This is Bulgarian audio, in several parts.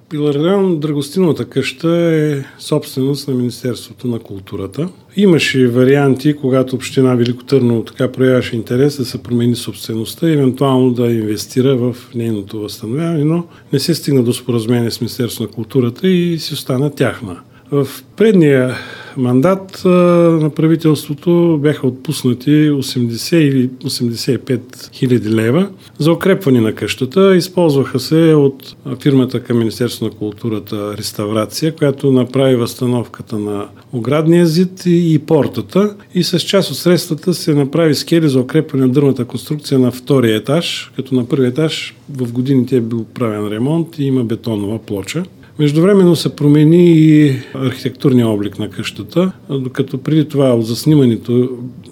Пиларион Драгостиновата къща е собственост на Министерството на културата. Имаше варианти, когато община Велико Търново така проявяваше интерес да се промени собствеността и евентуално да инвестира в нейното възстановяване, но не се стигна до споразумение с Министерството на културата и си остана тяхна. В предния мандат на правителството бяха отпуснати 80 или 85 хиляди лева за укрепване на къщата. Използваха се от фирмата към Министерството на културата Реставрация, която направи възстановката на оградния зид и портата. И с част от средствата се направи скели за укрепване на дървната конструкция на втория етаж, като на първия етаж в годините е бил правен ремонт и има бетонова плоча. Междувременно се промени и архитектурния облик на къщата, докато преди това от заснимането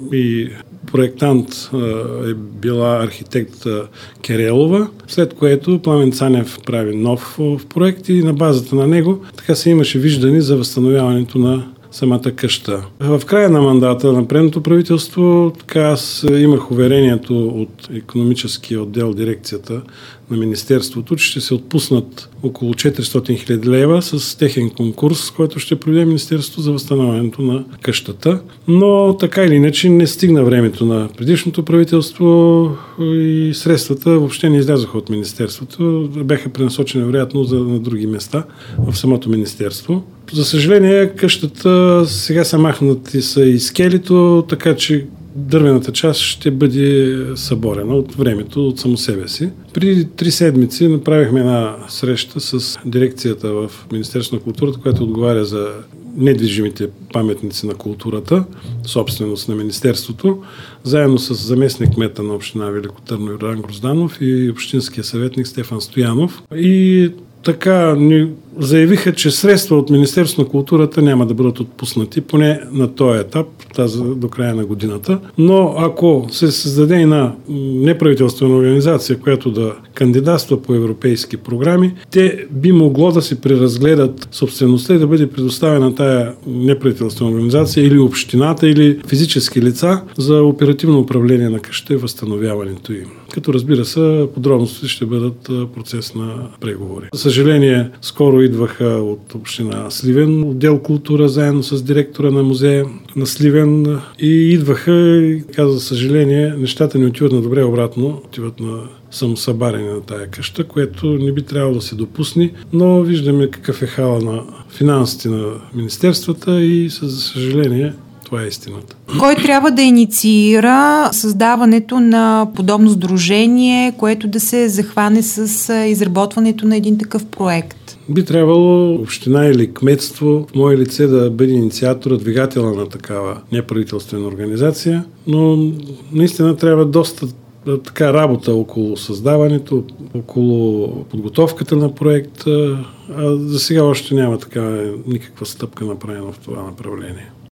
и проектант е била архитект Керелова, след което Пламен Цанев прави нов проект и на базата на него така се имаше виждане за възстановяването на самата къща. В края на мандата на предното правителство аз имах уверението от икономическия отдел, дирекцията на Министерството, че ще се отпуснат около 400 хиляди лева с техен конкурс, който ще проведе Министерството за възстановяването на къщата. Но така или иначе не стигна времето на предишното правителство и средствата въобще не излязоха от Министерството. Бяха пренасочени вероятно на други места в самото Министерство. За съжаление, къщата сега са махнати са и скелето, така че дървената част ще бъде съборена от времето, от само себе си. Преди 3 седмици направихме една среща с дирекцията в Министерството на културата, която отговаря за недвижимите паметници на културата, собственост на Министерството, заедно с заместник-кмета на община Велико Търново Йордан Грозданов и общинския съветник Стефан Стоянов. И така ни заявиха, че средства от Министерството на културата няма да бъдат отпуснати, поне на този етап, до края на годината. Но ако се създаде една неправителствена организация, която да кандидатства по европейски програми, те би могло да се преразгледат собствеността и да бъде предоставена тая неправителствена организация или общината, или физически лица за оперативно управление на къщата и възстановяването им. Като разбира се, подробностите ще бъдат процес на преговори. За съжаление, скоро идваха от община Сливен, отдел култура, заедно с директора на музея на Сливен и идваха и каза, за съжаление, нещата не отиват на добре, обратно, отиват на самосъбаряне на тая къща, което не би трябвало да се допусне, но виждаме какъв е хала на финансите на министерствата и, за съжаление, това е истината. Кой трябва да инициира създаването на подобно сдружение, което да се захване с изработването на един такъв проект? Би трябвало община или кметство в мое лице да бъде инициатора, двигателя на такава неправителствена организация, но наистина трябва доста така работа около създаването, около подготовката на проекта, а за сега още няма така никаква стъпка направена в това направление.